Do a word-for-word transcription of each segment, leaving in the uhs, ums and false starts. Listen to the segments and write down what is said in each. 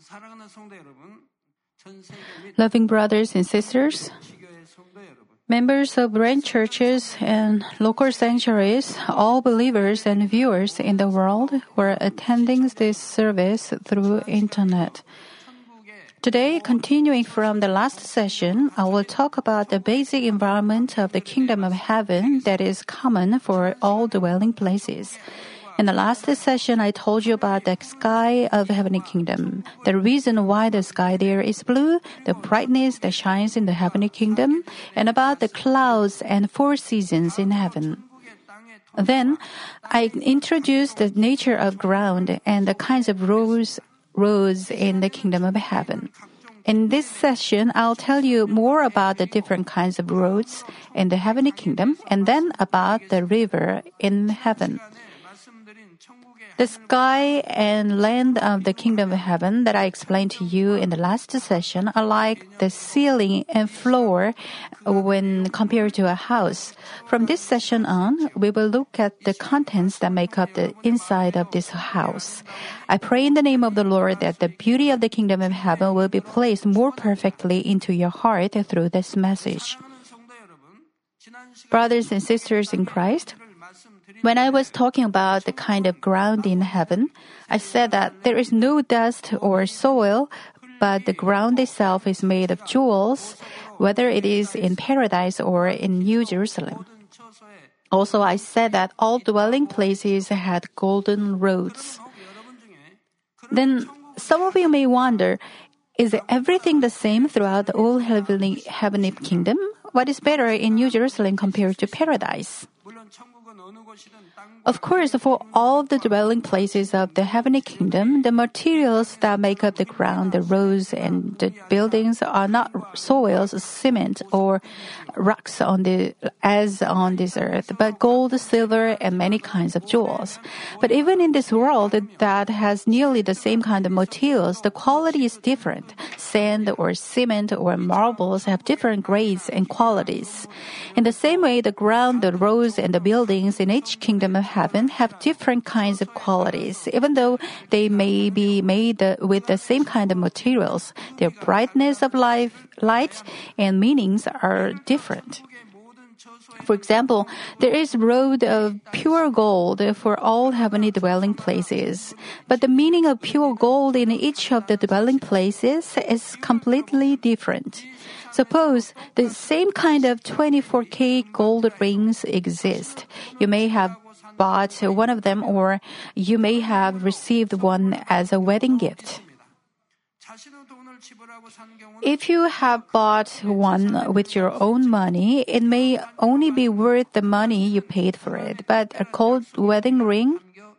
Loving brothers and sisters, members of branch churches and local sanctuaries, all believers and viewers in the world who are attending this service through internet. Today, continuing from the last session, I will talk about the basic environment of the kingdom of heaven that is common for all dwelling places. In the last session, I told you about the sky of heavenly kingdom, the reason why the sky there is blue, the brightness that shines in the heavenly kingdom, and about the clouds and four seasons in heaven. Then, I introduced the nature of ground and the kinds of roads, roads in the kingdom of heaven. In this session, I'll tell you more about the different kinds of roads in the heavenly kingdom, and then about the river in heaven. The sky and land of the kingdom of heaven that I explained to you in the last session are like the ceiling and floor when compared to a house. From this session on, we will look at the contents that make up the inside of this house. I pray in the name of the Lord that the beauty of the kingdom of heaven will be placed more perfectly into your heart through this message. Brothers and sisters in Christ, when I was talking about the kind of ground in heaven, I said that there is no dust or soil, but the ground itself is made of jewels, whether it is in paradise or in New Jerusalem. Also, I said that all dwelling places had golden roads. Then, some of you may wonder, is everything the same throughout the whole heavenly, heavenly kingdom? What is better in New Jerusalem compared to paradise? Of course, for all the dwelling places of the heavenly kingdom, the materials that make up the ground, the roads, and the buildings are not soils, cement, or rocks on the as on this earth, but gold, silver, and many kinds of jewels. But even in this world that has nearly the same kind of materials, the quality is different. Sand or cement or marbles have different grades and qualities. In the same way, the ground, the roads, and the buildings in each kingdom of heaven have different kinds of qualities. Even though they may be made with the same kind of materials, their brightness of life, light, and meanings are different. For example, there is road of pure gold for all heavenly dwelling places. But the meaning of pure gold in each of the dwelling places is completely different. Suppose the same kind of twenty-four K gold rings exist. You may have bought one of them, or you may have received one as a wedding gift. If you have bought one with your own money, it may only be worth the money you paid for it, but a gold wedding ring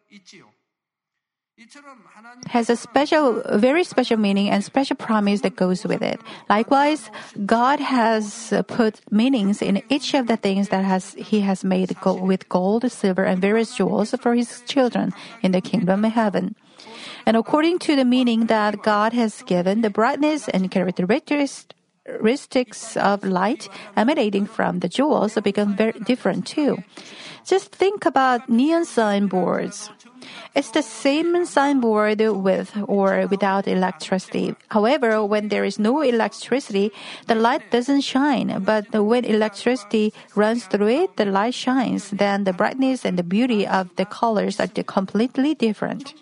has a special, very special meaning and special promise that goes with it. Likewise, God has put meanings in each of the things that has He has made with gold, silver, and various jewels for His children in the kingdom of heaven. And according to the meaning that God has given, the brightness and characteristics of light emanating from the jewels become very different too. Just think about neon signboards. It's the same signboard with or without electricity. However, when there is no electricity, the light doesn't shine. But when electricity runs through it, the light shines. Then the brightness and the beauty of the colors are completely different.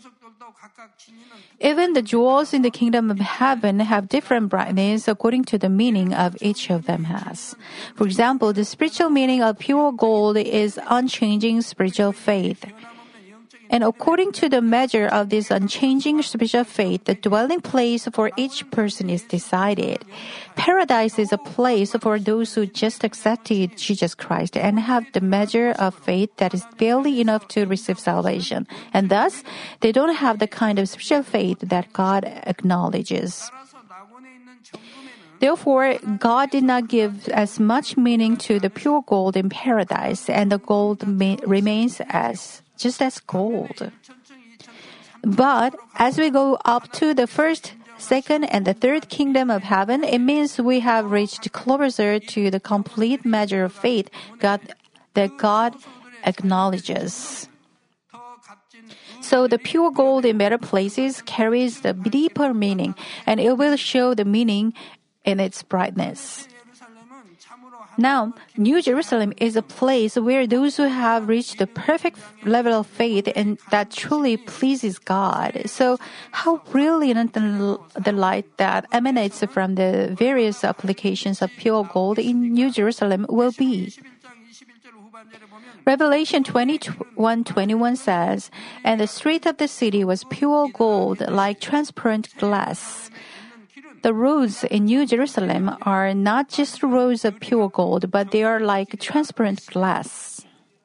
Even the jewels in the kingdom of heaven have different brightness according to the meaning of each of them has. For example, the spiritual meaning of pure gold is unchanging spiritual faith. And according to the measure of this unchanging spiritual faith, the dwelling place for each person is decided. Paradise is a place for those who just accepted Jesus Christ and have the measure of faith that is barely enough to receive salvation. And thus, they don't have the kind of spiritual faith that God acknowledges. Therefore, God did not give as much meaning to the pure gold in paradise, and the gold ma- remains as just as gold. But as we go up to the first, second, and the third kingdom of heaven, it means we have reached closer to the complete measure of faith God, that God acknowledges. So the pure gold in better places carries the deeper meaning, and it will show the meaning in its brightness. Now, New Jerusalem is a place where those who have reached the perfect level of faith and that truly pleases God. So, how brilliant the, the light that emanates from the various applications of pure gold in New Jerusalem will be. Revelation twenty-one twenty-one says, "And the street of the city was pure gold, like transparent glass." The roads in New Jerusalem are not just roads of pure gold, but they are like transparent glass.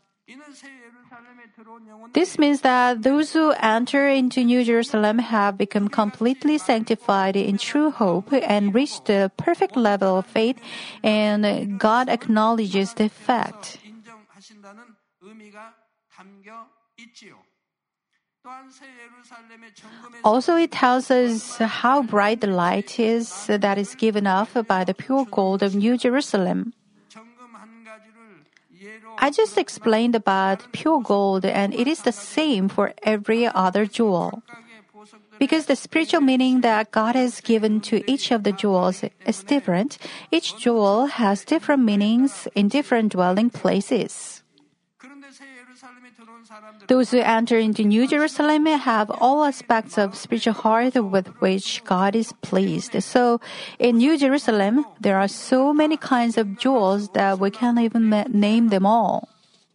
This means that those who enter into New Jerusalem have become completely sanctified in true hope and reached the perfect level of faith, and God acknowledges the fact. Also, it tells us how bright the light is that is given off by the pure gold of New Jerusalem. I just explained about pure gold, and it is the same for every other jewel. Because the spiritual meaning that God has given to each of the jewels is different, each jewel has different meanings in different dwelling places. Those who enter into New Jerusalem have all aspects of spiritual heart with which God is pleased. So, in New Jerusalem, there are so many kinds of jewels that we can't even name them all.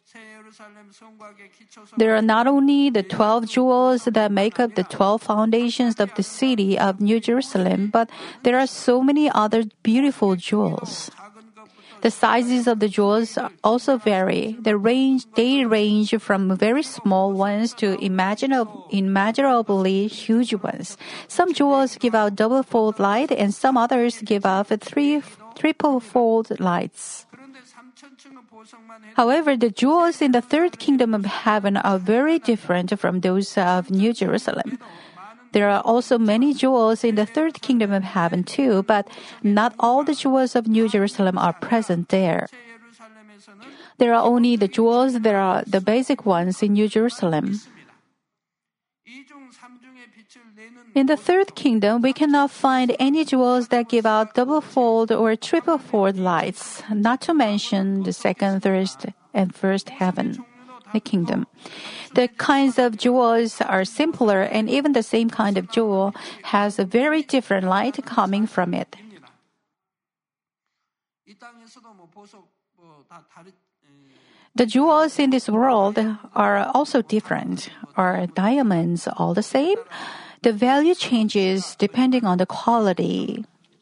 There are not only the twelve jewels that make up the twelve foundations of the city of New Jerusalem, but there are so many other beautiful jewels. The sizes of the jewels also vary. They range, they range from very small ones to imaginable, immeasurably huge ones. Some jewels give out double-fold light, and some others give off three, triple-fold lights. However, the jewels in the third kingdom of heaven are very different from those of New Jerusalem. There are also many jewels in the third kingdom of heaven too, but not all the jewels of New Jerusalem are present there. There are only the jewels that are the basic ones in New Jerusalem. In the third kingdom, we cannot find any jewels that give out double-fold or triple-fold lights, not to mention the second, third, and first heaven, the kingdom. The kinds of jewels are simpler, and even the same kind of jewel has a very different light coming from it. The jewels in this world are also different. Are diamonds all the same? The value changes depending on the quality.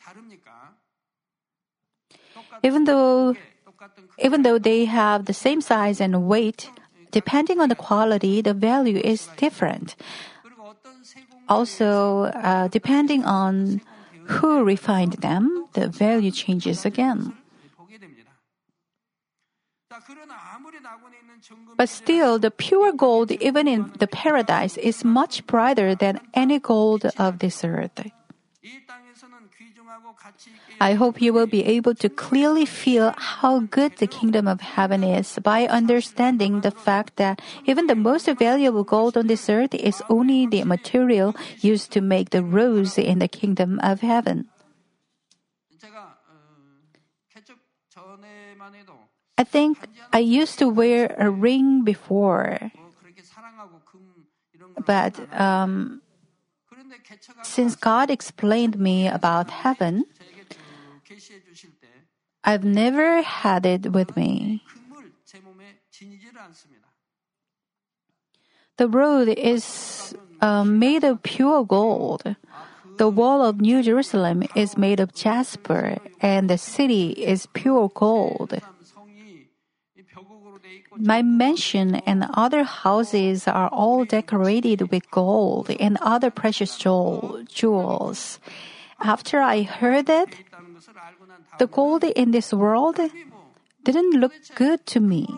Even though, even though they have the same size and weight, depending on the quality, the value is different. Also, uh, depending on who refined them, the value changes again. But still, the pure gold, even in the paradise, is much brighter than any gold of this earth. I hope you will be able to clearly feel how good the kingdom of heaven is by understanding the fact that even the most valuable gold on this earth is only the material used to make the rose in the kingdom of heaven. I think I used to wear a ring before, but um, since God explained me about heaven, I've never had it with me. The road is uh, made of pure gold. The wall of New Jerusalem is made of jasper, and the city is pure gold. My mansion and other houses are all decorated with gold and other precious jewels. After I heard it, the gold in this world didn't look good to me.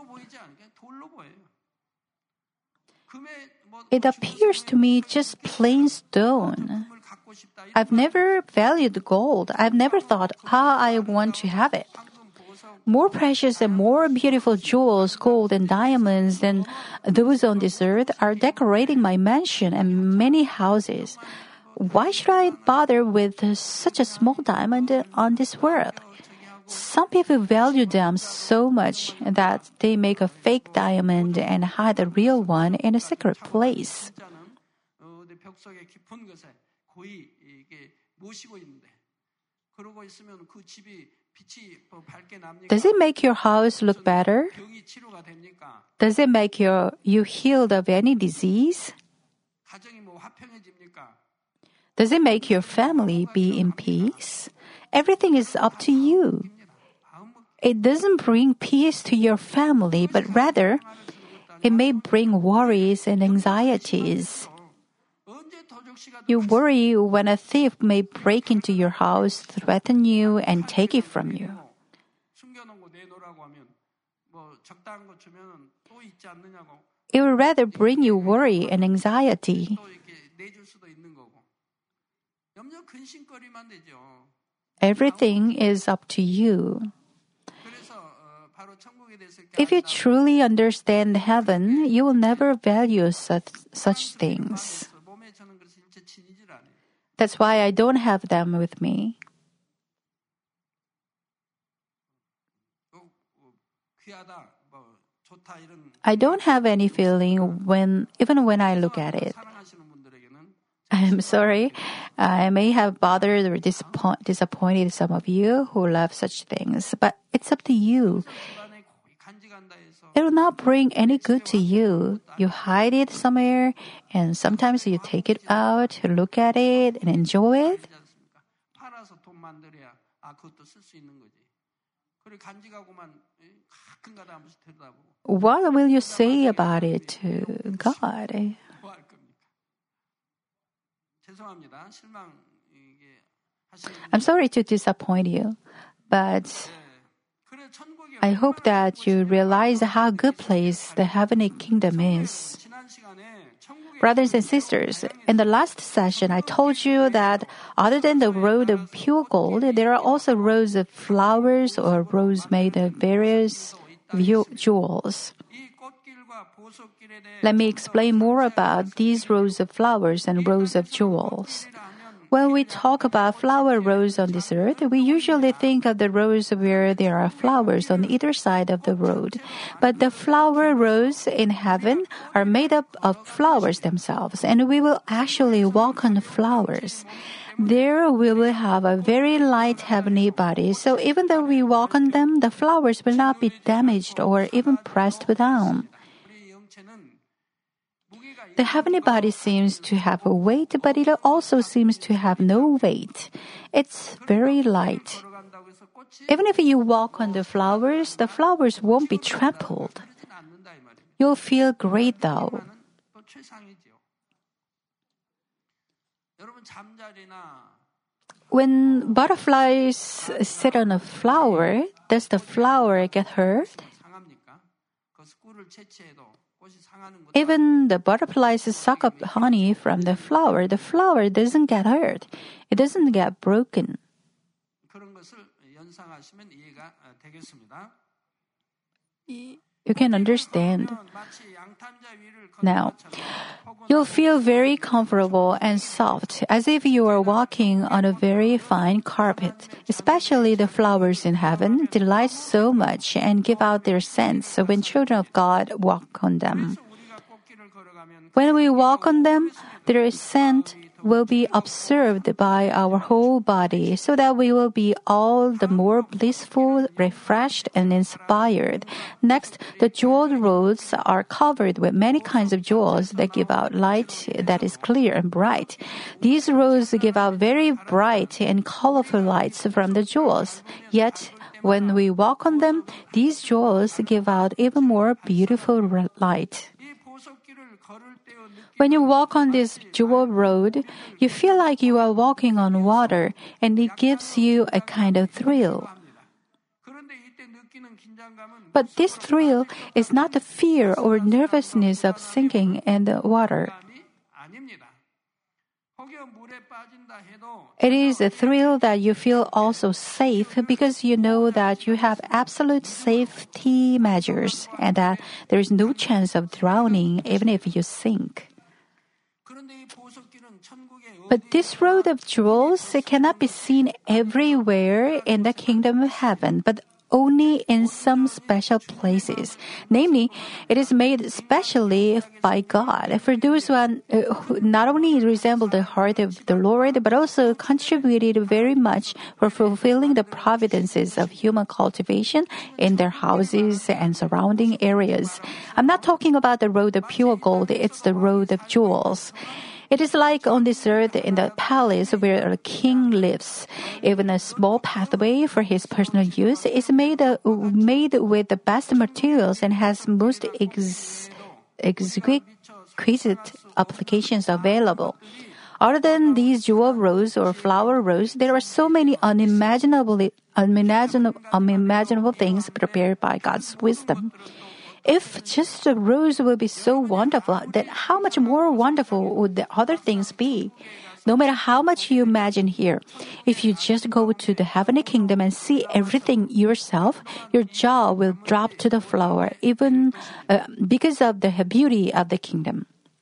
It appears to me just plain stone. I've never valued gold. I've never thought, ah, I want to have it. more precious and more beautiful jewels, gold and diamonds than those on this earth are decorating my mansion and many houses. Why should I bother with such a small diamond on this world? Some people value them so much that they make a fake diamond and hide the real one in a secret place. Does it make your house look better? Does it make your, you healed of any disease? Does it make your family be in peace? Everything is up to you. It doesn't bring peace to your family, but rather, it may bring worries and anxieties. You worry when a thief may break into your house, threaten you, and take it from you. It would rather bring you worry and anxiety. Everything is up to you. If you truly understand heaven, you will never value such, such things. That's why I don't have them with me. I don't have any feeling when, even when I look at it. I'm sorry, I may have bothered or disappoint, disappointed some of you who love such things, but it's up to you. It will not bring any good to you. You hide it somewhere, and sometimes you take it out, look at it, and enjoy it. What will you say about it to God? I'm sorry to disappoint you, but I hope that you realize how good place the heavenly kingdom is. Brothers and sisters, in the last session, I told you that other than the road of pure gold, there are also rows of flowers or rows made of various jewels. Let me explain more about these rows of flowers and rows of jewels. When we talk about flower rows on this earth, we usually think of the rows where there are flowers on either side of the road. But the flower rows in heaven are made up of flowers themselves, and we will actually walk on the flowers. There we will have a very light heavenly body, so even though we walk on them, the flowers will not be damaged or even pressed down. The heavenly body seems to have a weight, but it also seems to have no weight. It's very light. Even if you walk on the flowers, the flowers won't be trampled. You'll feel great though. When butterflies sit on a flower, does the flower get hurt? Even the butterflies suck up honey from the flower. The flower doesn't get hurt. It doesn't get broken. You can understand. Now, you'll feel very comfortable and soft, as if you are walking on a very fine carpet. Especially the flowers in heaven delight so much and give out their scents when children of God walk on them. When we walk on them, their scent will be observed by our whole body, so that we will be all the more blissful, refreshed, and inspired. Next, the jeweled roads are covered with many kinds of jewels that give out light that is clear and bright. These roads give out very bright and colorful lights from the jewels. Yet, when we walk on them, these jewels give out even more beautiful light. When you walk on this jewel road, you feel like you are walking on water, and it gives you a kind of thrill. But this thrill is not the fear or nervousness of sinking in the water. It is a thrill that you feel also safe because you know that you have absolute safety measures and that there is no chance of drowning even if you sink. But this road of jewels cannot be seen everywhere in the kingdom of heaven, but only in some special places. Namely, it is made specially by God for those who, are, uh, who not only resemble the heart of the Lord, but also contributed very much for fulfilling the providences of human cultivation in their houses and surrounding areas. I'm not talking about the road of pure gold, it's the road of jewels. It is like on this earth in the palace where a king lives. Even a small pathway for his personal use is made, uh, made with the best materials and has most ex- exquisite applications available. Other than these jewel rows or flower rows, there are so many unimaginable, unimaginable, unimaginable things prepared by God's wisdom. If just the rose would be so wonderful, then how much more wonderful would the other things be? No matter how much you imagine here, if you just go to the heavenly kingdom and see everything yourself, your jaw will drop to the floor, even uh, because of the beauty of the kingdom.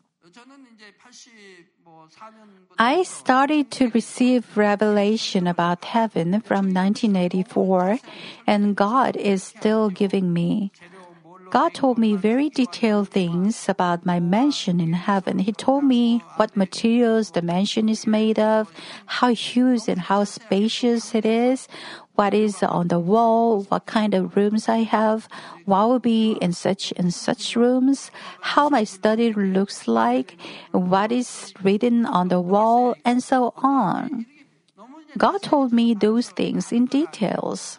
I started to receive revelation about heaven from nineteen eighty-four, and God is still giving me. God told me very detailed things about my mansion in heaven. He told me what materials the mansion is made of, how huge and how spacious it is, what is on the wall, what kind of rooms I have, what will be in such and such rooms, how my study looks like, what is written on the wall, and so on. God told me those things in details.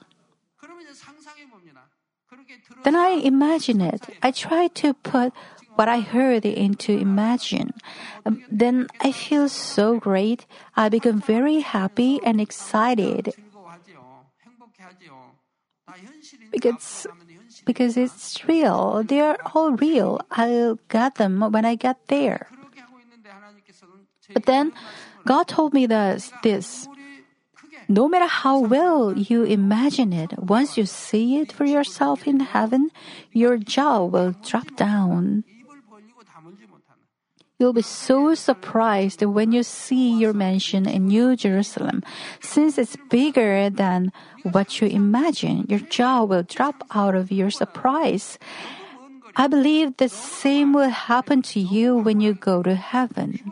Then I imagine it. I try to put what I heard into imagine. Um, then I feel so great. I become very happy and excited. Because, because it's real. They are all real. I'll get them when I get there. But then God told me this, this. No matter how well you imagine it, once you see it for yourself in heaven, your jaw will drop down. You'll be so surprised when you see your mansion in New Jerusalem. Since it's bigger than what you imagine, your jaw will drop out of your surprise. I believe the same will happen to you when you go to heaven.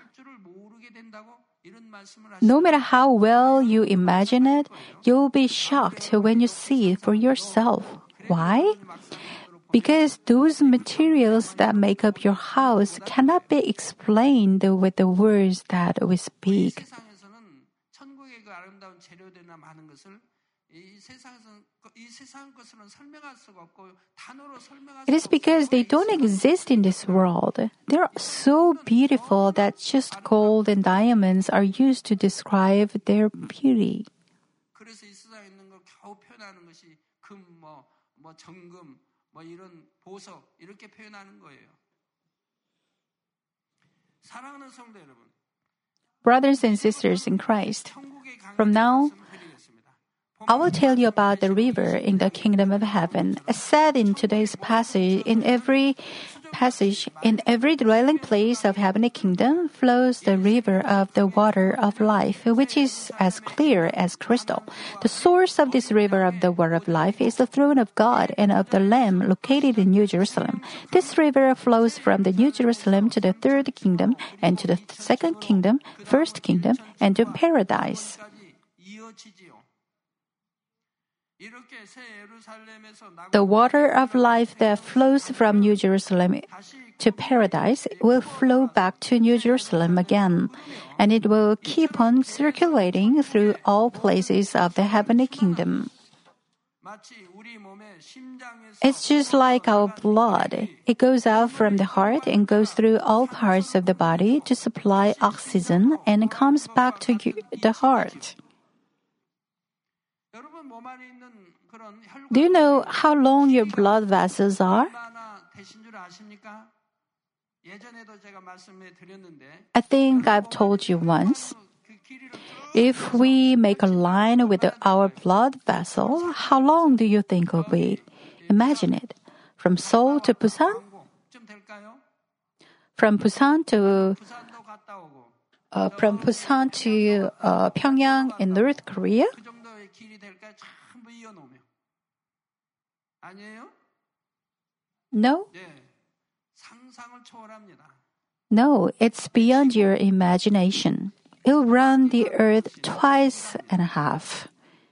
No matter how well you imagine it, you'll be shocked when you see it for yourself. Why? Because those materials that make up your house cannot be explained with the words that we speak. It is because they don't exist in this world. They're so beautiful that just gold and diamonds are used to describe their beauty. Brothers and sisters in Christ, from now, I will tell you about the river in the kingdom of heaven. As said in today's passage, in every passage, in every dwelling place of heavenly kingdom flows the river of the water of life, which is as clear as crystal. The source of this river of the water of life is the throne of God and of the Lamb located in New Jerusalem. This river flows from the New Jerusalem to the third kingdom and to the second kingdom, first kingdom, and to paradise. The water of life that flows from New Jerusalem to paradise will flow back to New Jerusalem again, and it will keep on circulating through all places of the heavenly kingdom. It's just like our blood. It goes out from the heart and goes through all parts of the body to supply oxygen and comes back to the heart. Do you know how long your blood vessels are? I think I've told you once. If we make a line with our blood vessel, how long do you think will be? Imagine it. From Seoul to Busan? From Busan to uh, from Busan to uh, Pyongyang in North Korea? No? No, it's beyond your imagination. It'll run the earth twice and a half.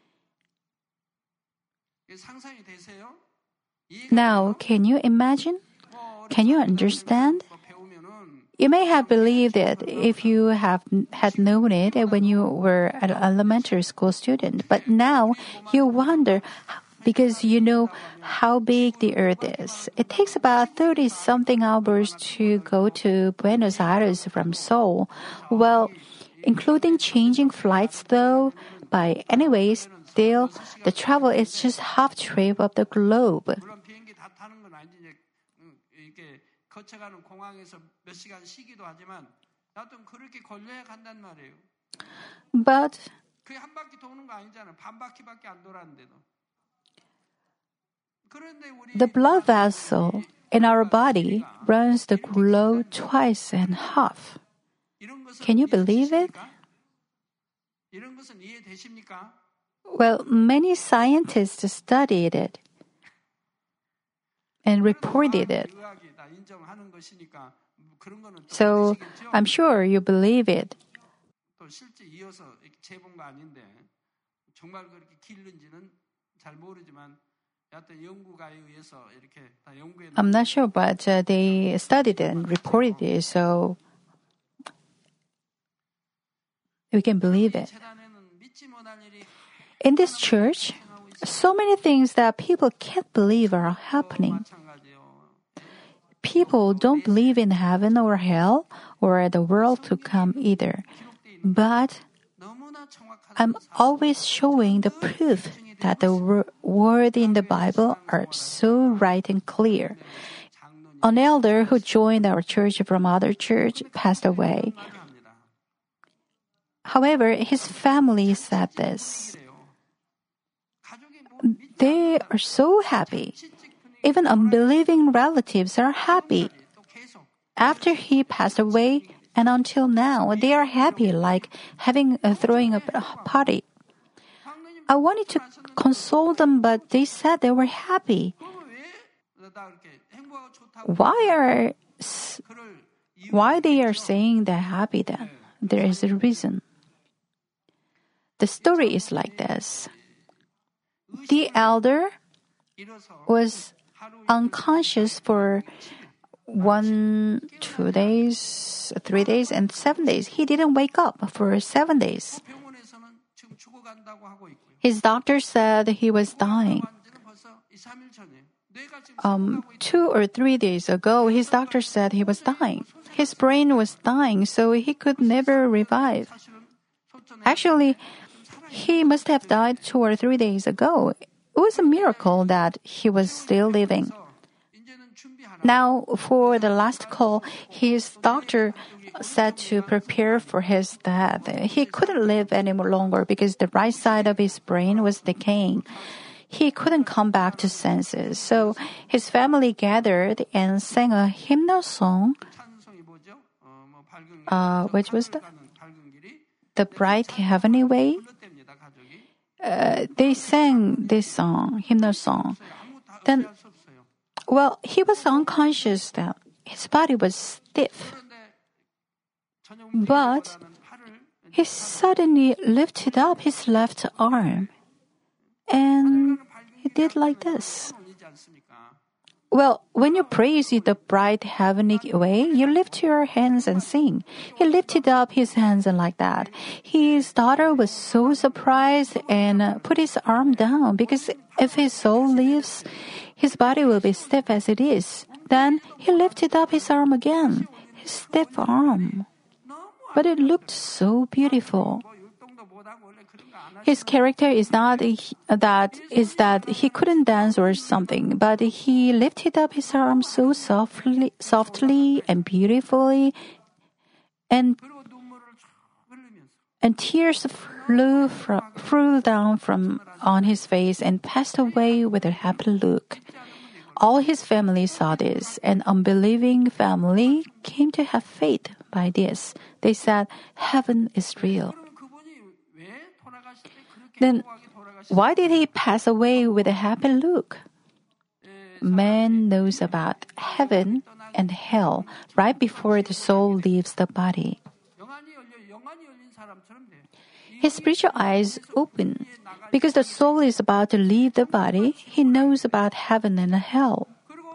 Now, can you imagine? Can you understand? You may have believed it if you have had known it when you were an elementary school student, but now you wonder because you know how big the earth is. It takes about thirty-something hours to go to Buenos Aires from Seoul. Well, including changing flights though, by anyways, still, the travel is just half trip of the globe. But the blood vessel in our body runs the globe twice and a half. Can you believe it? Well, many scientists studied it and reported it. So I'm sure you believe it. I'm not sure, but uh, they studied it and reported it, so we can believe it. In this church, so many things that people can't believe are happening. People don't believe in heaven or hell or the world to come either. But I'm always showing the proof that the wor- word in the Bible are so right and clear. An elder who joined our church from other church passed away. However, his family said this. They are so happy. Even unbelieving relatives are happy. After he passed away and until now, they are happy, like having a throwing a party. I wanted to console them, but they said they were happy. Why are why they are saying they're happy then? There is a reason. The story is like this. The elder was unconscious for one, two days, three days, and seven days. He didn't wake up for seven days. His doctor said he was dying. Um, two or three days ago, his doctor said he was dying. His brain was dying, so he could never revive. Actually, he must have died two or three days ago. It was a miracle that he was still living. Now, for the last call, his doctor said to prepare for his death. He couldn't live any longer because the right side of his brain was decaying. He couldn't come back to senses. So his family gathered and sang a hymnal song. Uh, which was the, the Bright Heavenly Way? Uh, they sang this song, hymnal song. Then, well, he was unconscious then. His body was stiff. But he suddenly lifted up his left arm. And he did like this. Well, when you praise the bright heavenly way, you lift your hands and sing. He lifted up his hands and like that. His daughter was so surprised and put his arm down because if his soul leaves, his body will be stiff as it is. Then he lifted up his arm again, his stiff arm. But it looked so beautiful. His character is not that is that he couldn't dance or something, but he lifted up his arms so softly, softly and beautifully, and and tears flew from, flew down from on his face and passed away with a happy look. All his family saw this, and unbelieving family came to have faith by this. They said, "Heaven is real." Then, why did he pass away with a happy look? Man knows about heaven and hell right before the soul leaves the body. His spiritual eyes open. Because the soul is about to leave the body, he knows about heaven and hell.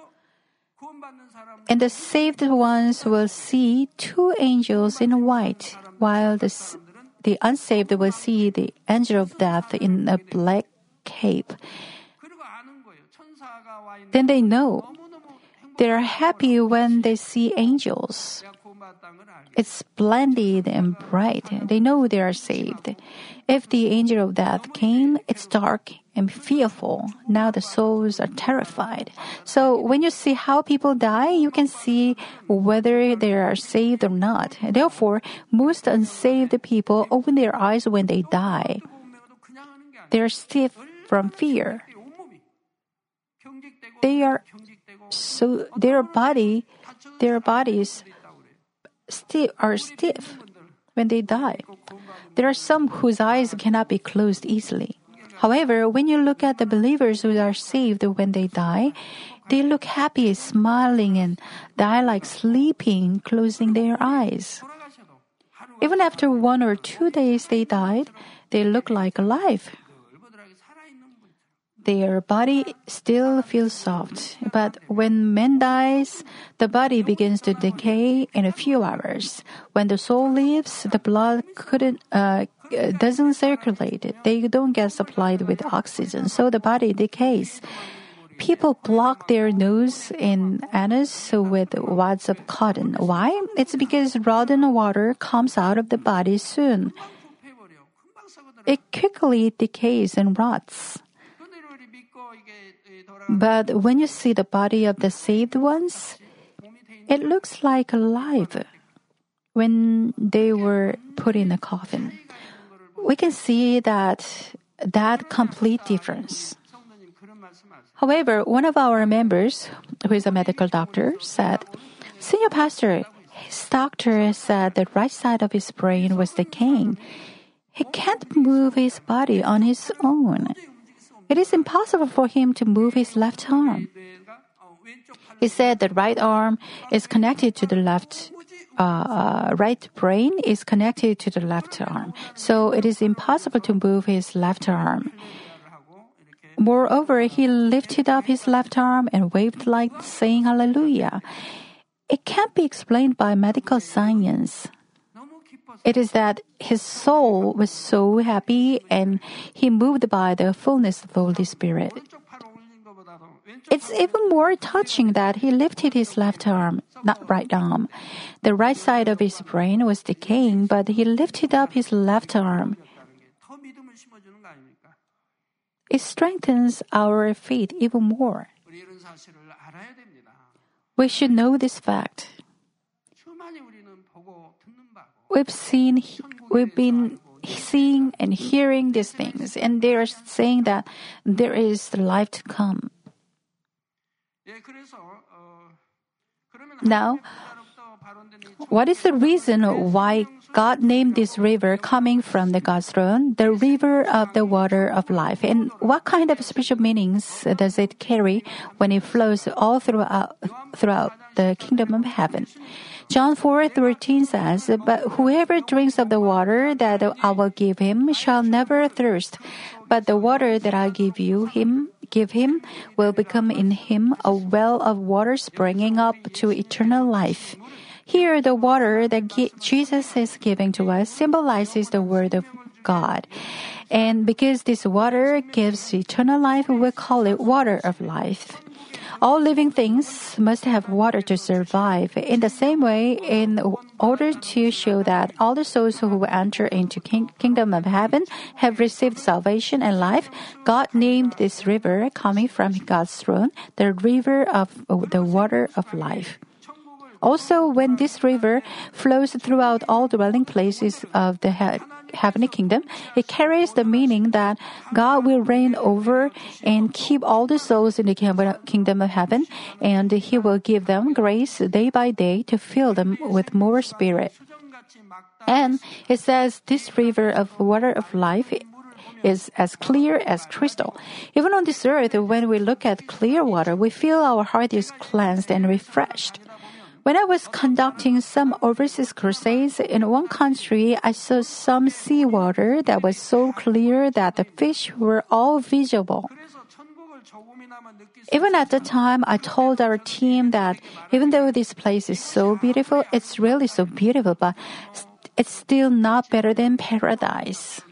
And the saved ones will see two angels in white, while the, the unsaved will see the angel of death in a black cape. Then they know. They are happy when they see angels. It's splendid and bright. They know they are saved. If the angel of death came, it's dark and fearful. Now the souls are terrified. So when you see how people die, you can see whether they are saved or not. Therefore, most unsaved people open their eyes when they die. They are stiff from fear. They are so their body, their bodies stiff are stiff when they die. There are some whose eyes cannot be closed easily. However, when you look at the believers who are saved when they die, they look happy, smiling, and die like sleeping, closing their eyes. Even after one or two days they died, they look like alive. Their body still feels soft, but when man dies, the body begins to decay in a few hours. When the soul leaves, the blood couldn't uh, doesn't circulate. They don't get supplied with oxygen, so the body decays. People block their nose and anus with wads of cotton. Why? It's because rotten water comes out of the body soon. It quickly decays and rots. But when you see the body of the saved ones, it looks like alive when they were put in a coffin. We can see that that complete difference. However, one of our members, who is a medical doctor, said, "Senior pastor, his doctor said the right side of his brain was decaying. He can't move his body on his own. It is impossible for him to move his left arm." He said the right arm is connected to the left, uh, right brain is connected to the left arm. So it is impossible to move his left arm. Moreover, he lifted up his left arm and waved like saying hallelujah. It can't be explained by medical science. It is that his soul was so happy and he moved by the fullness of the Holy Spirit. It's even more touching that he lifted his left arm, not right arm. The right side of his brain was decaying, but he lifted up his left arm. It strengthens our faith even more. We should know this fact. We've seen, we've been seeing and hearing these things, and they are saying that there is life to come. Now, what is the reason why God named this river coming from the God's throne, the river of the water of life? And what kind of spiritual meanings does it carry when it flows all throughout, throughout the kingdom of heaven? John four thirteen says, "But whoever drinks of the water that I will give him shall never thirst, but the water that I give you him give him will become in him a well of water springing up to eternal life." Here, the water that Jesus is giving to us symbolizes the word of God. And because this water gives eternal life, we call it water of life. All living things must have water to survive. In the same way, in order to show that all the souls who will enter into king- kingdom of heaven have received salvation and life, God named this river coming from God's throne the river of the water of life. Also, when this river flows throughout all dwelling places of the he- heavenly kingdom, it carries the meaning that God will reign over and keep all the souls in the kingdom of heaven, and He will give them grace day by day to fill them with more spirit. And it says this river of water of life is as clear as crystal. Even on this earth, when we look at clear water, we feel our heart is cleansed and refreshed. When I was conducting some overseas crusades in one country, I saw some seawater that was so clear that the fish were all visible. Even at the time, I told our team that even though this place is so beautiful, it's really so beautiful, but it's still not better than paradise.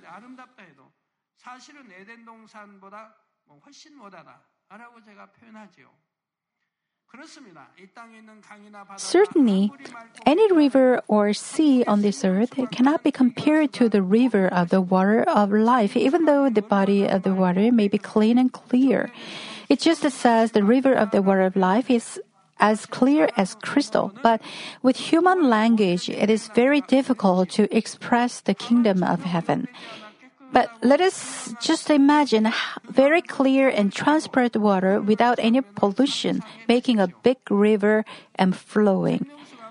Certainly, any river or sea on this earth cannot be compared to the river of the water of life, even though the body of the water may be clean and clear. It just says the river of the water of life is as clear as crystal, but with human language, it is very difficult to express the kingdom of heaven. But let us just imagine very clear and transparent water without any pollution, making a big river and flowing.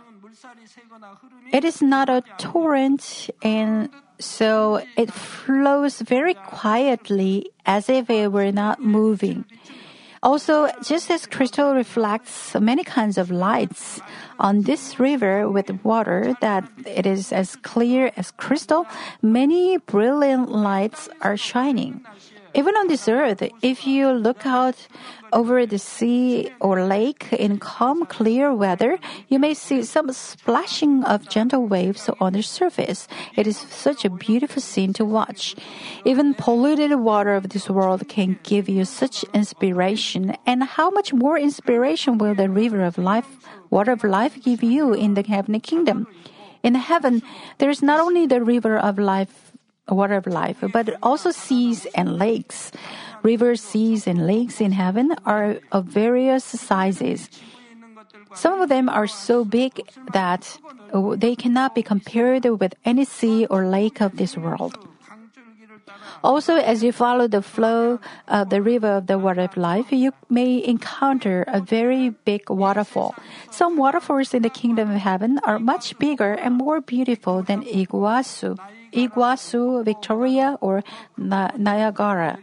It is not a torrent, and so it flows very quietly as if it were not moving. Also, just as crystal reflects many kinds of lights, on this river with water that it is as clear as crystal, many brilliant lights are shining. Even on this earth, if you look out over the sea or lake in calm, clear weather, you may see some splashing of gentle waves on the surface. It is such a beautiful scene to watch. Even polluted water of this world can give you such inspiration. And how much more inspiration will the river of life, water of life, give you in the heavenly kingdom? In heaven, there is not only the river of life, water of life, but also seas and lakes. Rivers, seas, and lakes in heaven are of various sizes. Some of them are so big that they cannot be compared with any sea or lake of this world. Also, as you follow the flow of the river of the water of life, you may encounter a very big waterfall. Some waterfalls in the kingdom of heaven are much bigger and more beautiful than Iguazu, Iguazu, Victoria, or Na- Niagara.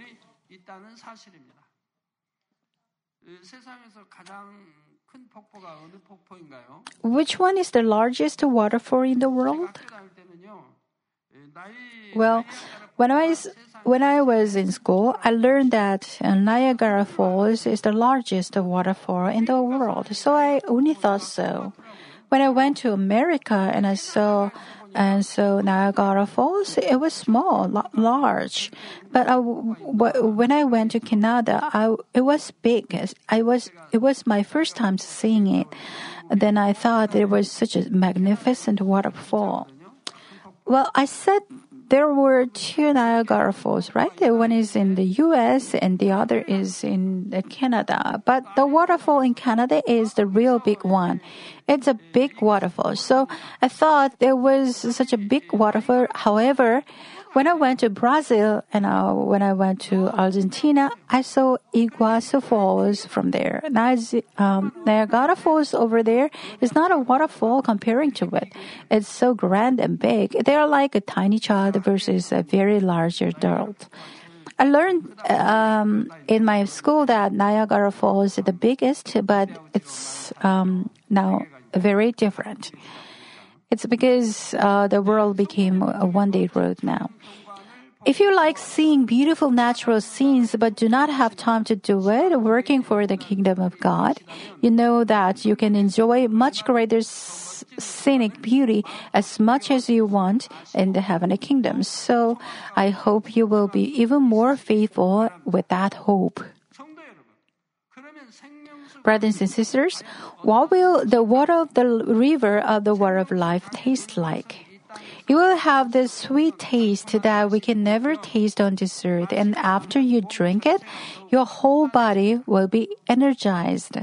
Which one is the largest waterfall in the world? Well, when I was when I was in school, I learned that Niagara Falls is the largest waterfall in the world. So I only thought so. When I went to America and I saw and so Niagara Falls, it was small, not large. But I, when I went to Canada, I, it was big. I was it was my first time seeing it. Then I thought it was such a magnificent waterfall. Well, I said there were two Niagara Falls, right? One is in the U S and the other is in Canada. But the waterfall in Canada is the real big one. It's a big waterfall. So I thought there was such a big waterfall. However, when I went to Brazil and uh, when I went to Argentina, I saw Iguazu Falls from there. Now, um, Niagara Falls over there is not a waterfall comparing to it. It's so grand and big. They are like a tiny child versus a very large adult. I learned um, in my school that Niagara Falls is the biggest, but it's um, now very different. It's because uh, the world became a one-day road now. If you like seeing beautiful natural scenes but do not have time to do it, working for the kingdom of God, you know that you can enjoy much greater scenic beauty as much as you want in the heavenly kingdom. So I hope you will be even more faithful with that hope. Brothers and sisters, what will the water of the river of the water of life taste like? It will have the sweet taste that we can never taste on this earth, and after you drink it, your whole body will be energized.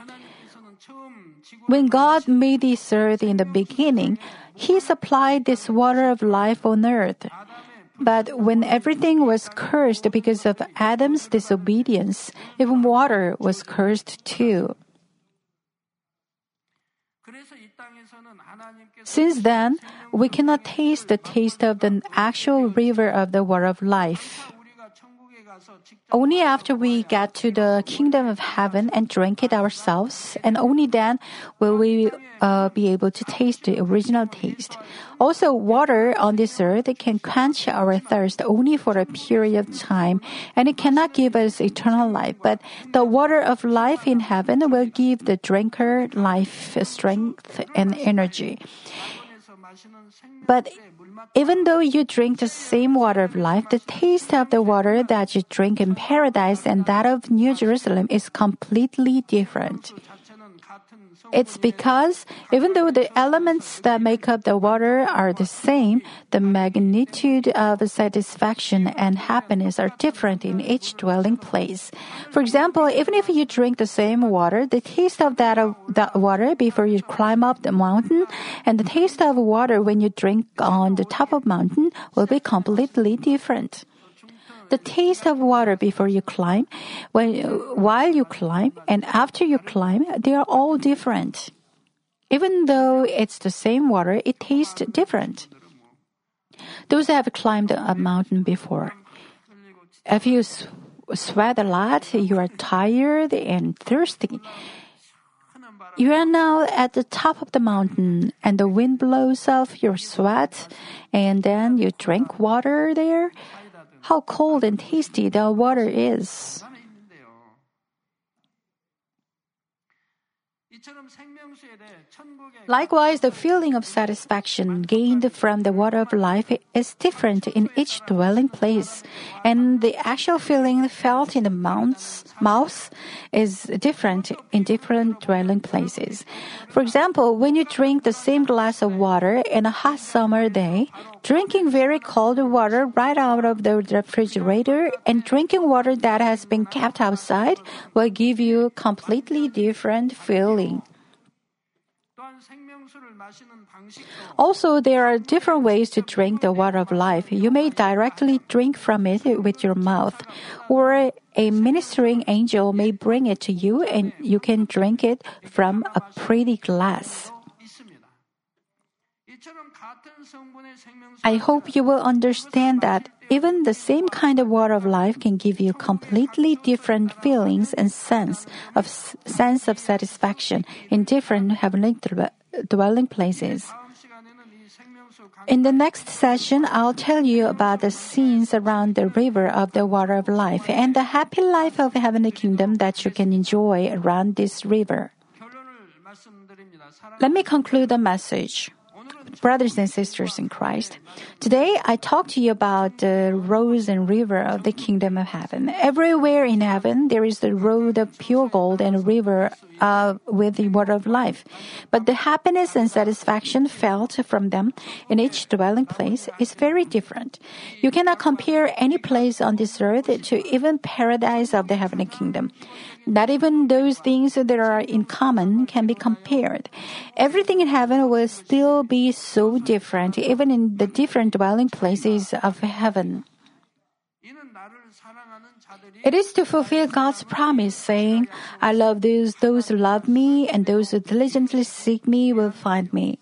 When God made this earth in the beginning, He supplied this water of life on earth. But when everything was cursed because of Adam's disobedience, even water was cursed too. Since then, we cannot taste the taste of the actual river of the water of life. Only after we get to the kingdom of heaven and drink it ourselves, and only then will we uh, be able to taste the original taste. Also, water on this earth can quench our thirst only for a period of time, and it cannot give us eternal life. But the water of life in heaven will give the drinker life, strength, and energy. But even though you drink the same water of life, the taste of the water that you drink in paradise and that of New Jerusalem is completely different. It's because even though the elements that make up the water are the same, the magnitude of satisfaction and happiness are different in each dwelling place. For example, even if you drink the same water, the taste of that, of that water before you climb up the mountain and the taste of water when you drink on the top of mountain will be completely different. The taste of water before you climb, when, while you climb, and after you climb, they are all different. Even though it's the same water, it tastes different. Those who have climbed a mountain before, if you sweat a lot, you are tired and thirsty. You are now at the top of the mountain, and the wind blows off your sweat, and then you drink water there. How cold and tasty the water is. Likewise, the feeling of satisfaction gained from the water of life is different in each dwelling place, and the actual feeling felt in the mouth, mouth is different in different dwelling places. For example, when you drink the same glass of water in a hot summer day, drinking very cold water right out of the refrigerator and drinking water that has been kept outside will give you a completely different feeling. Also, there are different ways to drink the water of life. You may directly drink from it with your mouth, or a ministering angel may bring it to you and you can drink it from a pretty glass. I hope you will understand that even the same kind of water of life can give you completely different feelings and sense of sense of satisfaction in different heavenly dwelling places. In the next session, I'll tell you about the scenes around the river of the water of life and the happy life of heavenly kingdom that you can enjoy around this river. Let me conclude the message. Brothers and sisters in Christ, today I talk to you about the roads and river of the kingdom of heaven. Everywhere in heaven, there is the road of pure gold and a river uh, with the water of life. But the happiness and satisfaction felt from them in each dwelling place is very different. You cannot compare any place on this earth to even paradise of the heavenly kingdom. Not even those things that are in common can be compared. Everything in heaven will still be so different, even in the different dwelling places of heaven. It is to fulfill God's promise, saying, I love those, those who love me, and those who diligently seek me will find me.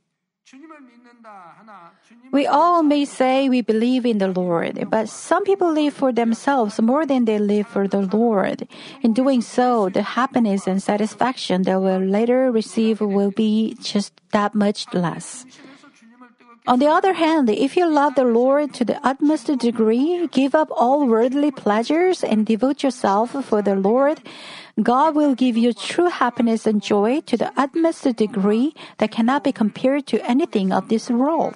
We all may say we believe in the Lord, but some people live for themselves more than they live for the Lord. In doing so, the happiness and satisfaction they will later receive will be just that much less. On the other hand, if you love the Lord to the utmost degree, give up all worldly pleasures and devote yourself for the Lord, God will give you true happiness and joy to the utmost degree that cannot be compared to anything of this world.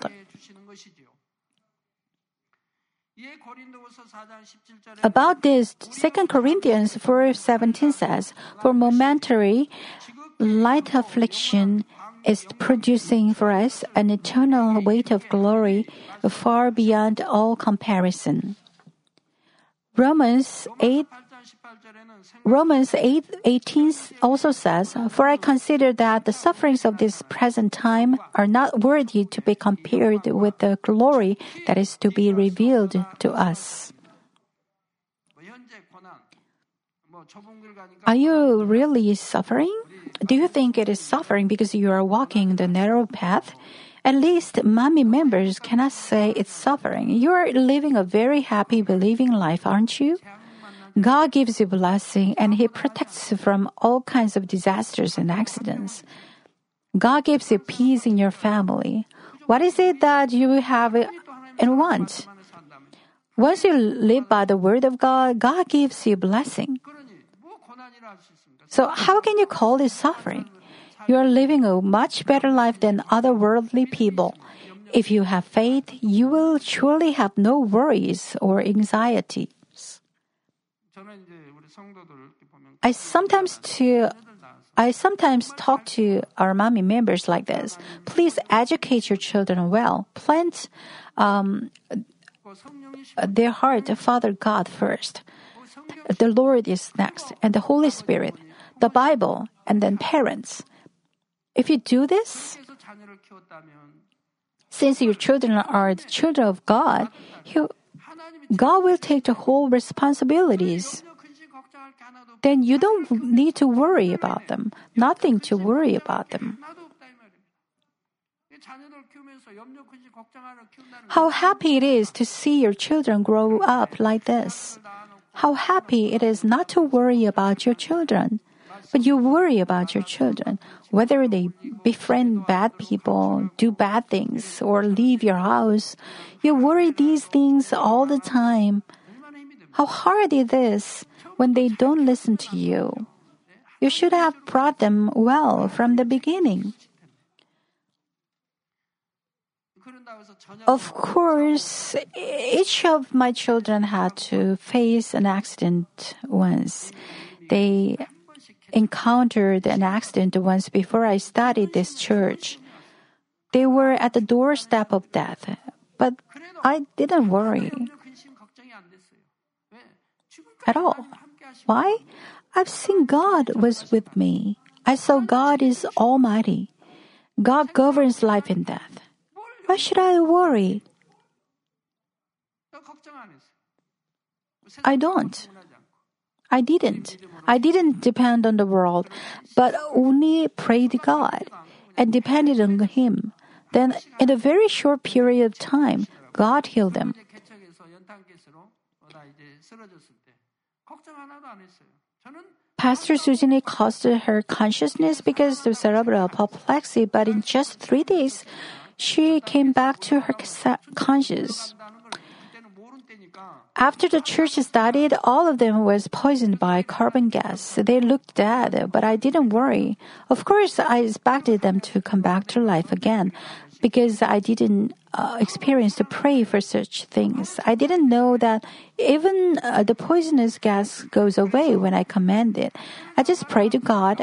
About this, Second Corinthians four seventeen says, "For momentary light affliction is producing for us an eternal weight of glory far beyond all comparison." Romans eight Romans eight eighteen also says, "For I consider that the sufferings of this present time are not worthy to be compared with the glory that is to be revealed to us." Are you really suffering? Do you think it is suffering because you are walking the narrow path? At least mommy members cannot say it's suffering. You are living a very happy, believing life, aren't you? God gives you blessing and He protects you from all kinds of disasters and accidents. God gives you peace in your family. What is it that you have and want? Once you live by the word of God, God gives you blessing. So how can you call this suffering? You are living a much better life than other worldly people. If you have faith, you will surely have no worries or anxieties. I sometimes to I sometimes talk to our mommy members like this. Please educate your children well. Plant um, their heart, Father God first. The Lord is next, and the Holy Spirit, the Bible, and then parents. If you do this, since your children are the children of God, He, God will take the whole responsibilities. Then you don't need to worry about them. Nothing to worry about them. How happy it is to see your children grow up like this. How happy it is not to worry about your children, but you worry about your children, whether they befriend bad people, do bad things, or leave your house. You worry these things all the time. How hard it is when they don't listen to you. You should have brought them well from the beginning. Of course, each of my children had to face an accident once. They encountered an accident once before I started this church. They were at the doorstep of death, but I didn't worry at all. Why? I've seen God was with me. I saw God is almighty. God governs life and death. Why should I worry? I don't. I didn't. I didn't depend on the world, but only prayed God and depended on Him. Then, in a very short period of time, God healed them. Pastor Susan lost her consciousness because of cerebral apoplexy, but in just three days, she came back to her conscious. After the church started, all of them was poisoned by carbon gas. They looked dead, but I didn't worry. Of course, I expected them to come back to life again because I didn't uh, experience to pray for such things. I didn't know that even uh, the poisonous gas goes away when I command it. I just prayed to God.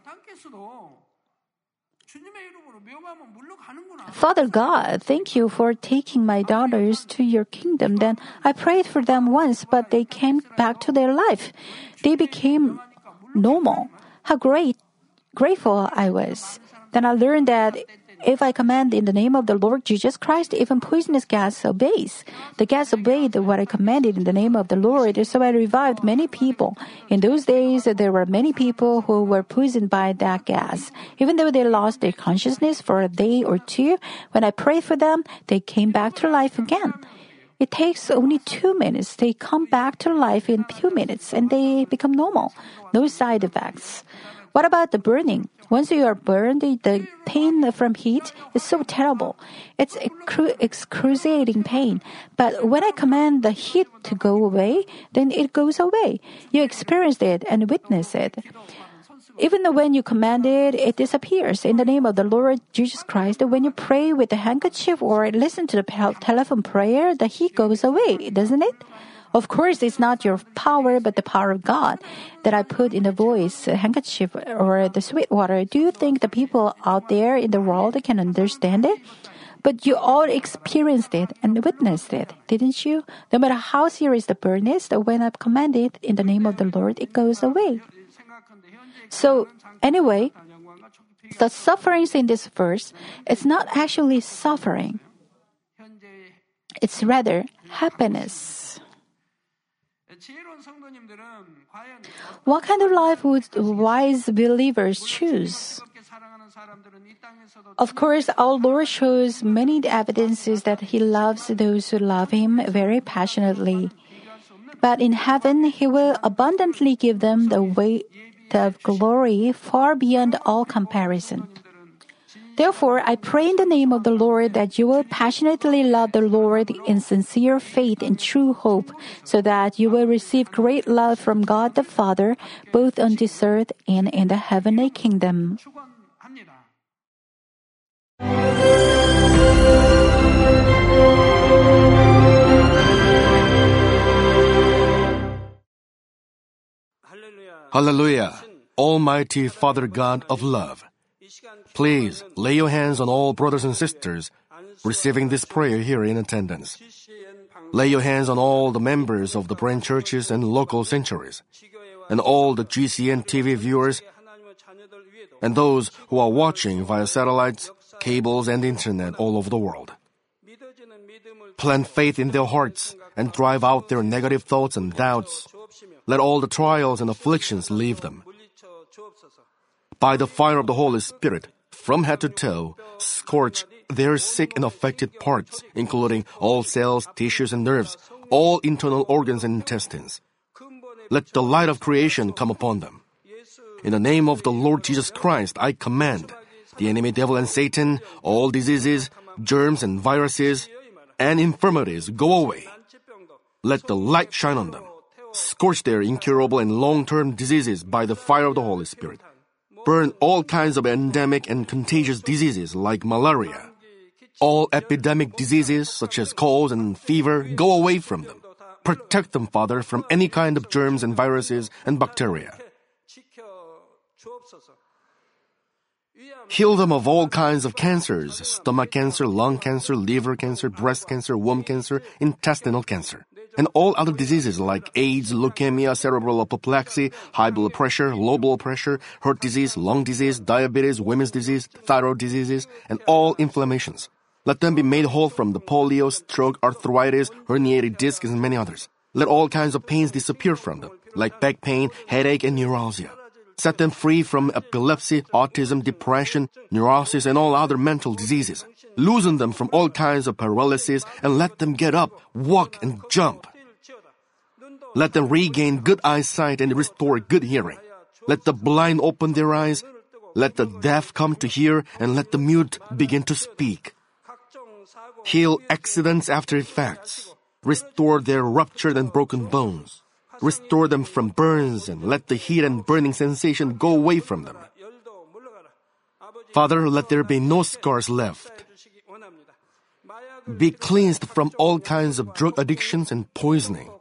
Father God, thank you for taking my daughters to your kingdom. Then I prayed for them once, but they came back to their life. They became normal. How great, grateful I was. Then I learned that if I command in the name of the Lord Jesus Christ, even poisonous gas obeys. The gas obeyed what I commanded in the name of the Lord, so I revived many people. In those days, there were many people who were poisoned by that gas. Even though they lost their consciousness for a day or two, when I prayed for them, they came back to life again. It takes only two minutes. They come back to life in two minutes, and they become normal. No side effects. What about the burning? Once you are burned, the pain from heat is so terrible. It's excru- excruciating pain. But when I command the heat to go away, then it goes away. You experienced it and witnessed it. Even when you command it, it disappears. In the name of the Lord Jesus Christ, when you pray with a handkerchief or listen to the telephone prayer, the heat goes away, doesn't it? Of course, it's not your power, but the power of God that I put in the voice, handkerchief, or the sweet water. Do you think the people out there in the world can understand it? But you all experienced it and witnessed it, didn't you? No matter how serious the burn is, when I command it in the name of the Lord, it goes away. So, anyway, the sufferings in this verse, it's not actually suffering. It's rather happiness. What kind of life would wise believers choose? Of course, our Lord shows many evidences that He loves those who love Him very passionately. But in heaven, He will abundantly give them the weight of glory far beyond all comparison. Therefore, I pray in the name of the Lord that you will passionately love the Lord in sincere faith and true hope, so that you will receive great love from God the Father, both on this earth and in the heavenly kingdom. Hallelujah, Almighty Father God of love. Please lay your hands on all brothers and sisters receiving this prayer here in attendance. Lay your hands on all the members of the branch churches and local sanctuaries, and all the G C N T V viewers, and those who are watching via satellites, cables, and internet all over the world. Plant faith in their hearts and drive out their negative thoughts and doubts. Let all the trials and afflictions leave them. By the fire of the Holy Spirit, from head to toe, scorch their sick and affected parts, including all cells, tissues, and nerves, all internal organs and intestines. Let the light of creation come upon them. In the name of the Lord Jesus Christ, I command the enemy devil and Satan, all diseases, germs, and viruses, and infirmities go away. Let the light shine on them. Scorch their incurable and long-term diseases by the fire of the Holy Spirit. Burn all kinds of endemic and contagious diseases like malaria. All epidemic diseases such as colds and fever, go away from them. Protect them, Father, from any kind of germs and viruses and bacteria. Heal them of all kinds of cancers, stomach cancer, lung cancer, liver cancer, breast cancer, womb cancer, intestinal cancer, and all other diseases like AIDS, leukemia, cerebral apoplexy, high blood pressure, low blood pressure, heart disease, lung disease, diabetes, women's disease, thyroid diseases, and all inflammations. Let them be made whole from the polio, stroke, arthritis, herniated discs, and many others. Let all kinds of pains disappear from them, like back pain, headache, and neuralgia. Set them free from epilepsy, autism, depression, neurosis, and all other mental diseases. Loosen them from all kinds of paralysis and let them get up, walk, and jump. Let them regain good eyesight and restore good hearing. Let the blind open their eyes. Let the deaf come to hear, and let the mute begin to speak. Heal accidents after effects. Restore their ruptured and broken bones. Restore them from burns and let the heat and burning sensation go away from them. Father, let there be no scars left. Be cleansed from all kinds of drug addictions and poisoning.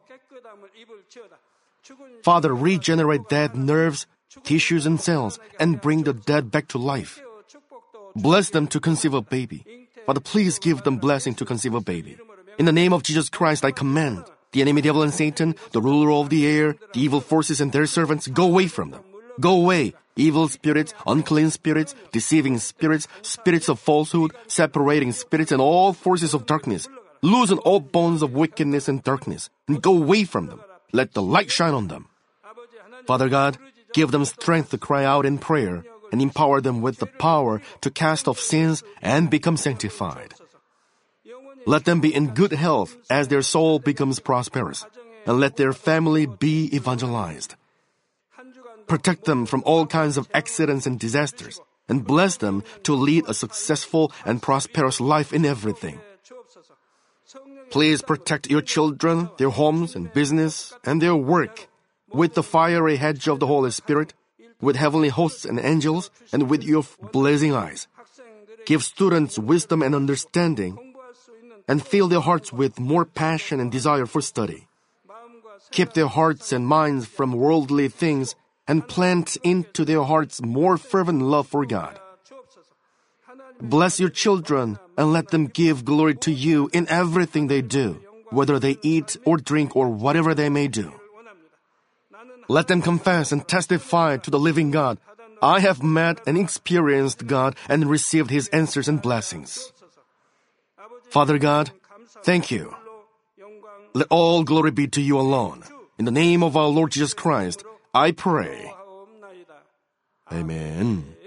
Father, regenerate dead nerves, tissues, and cells and bring the dead back to life. Bless them to conceive a baby. Father, please give them blessing to conceive a baby. In the name of Jesus Christ, I command the enemy devil and Satan, the ruler of the air, the evil forces and their servants, go away from them. Go away, evil spirits, unclean spirits, deceiving spirits, spirits of falsehood, separating spirits, and all forces of darkness. Loosen all bonds of wickedness and darkness, and go away from them. Let the light shine on them. Father God, give them strength to cry out in prayer, and empower them with the power to cast off sins and become sanctified. Let them be in good health as their soul becomes prosperous, and let their family be evangelized. protect them from all kinds of accidents and disasters, and bless them to lead a successful and prosperous life in everything. Please protect your children, their homes and business, and their work with the fiery hedge of the Holy Spirit, with heavenly hosts and angels, and with your blazing eyes. Give students wisdom and understanding, and fill their hearts with more passion and desire for study. Keep their hearts and minds from worldly things, and plant into their hearts more fervent love for God. Bless your children and let them give glory to you in everything they do, whether they eat or drink or whatever they may do. Let them confess and testify to the living God, I have met and experienced God and received His answers and blessings. Father God, thank you. Let all glory be to you alone. In the name of our Lord Jesus Christ, I pray. Amen.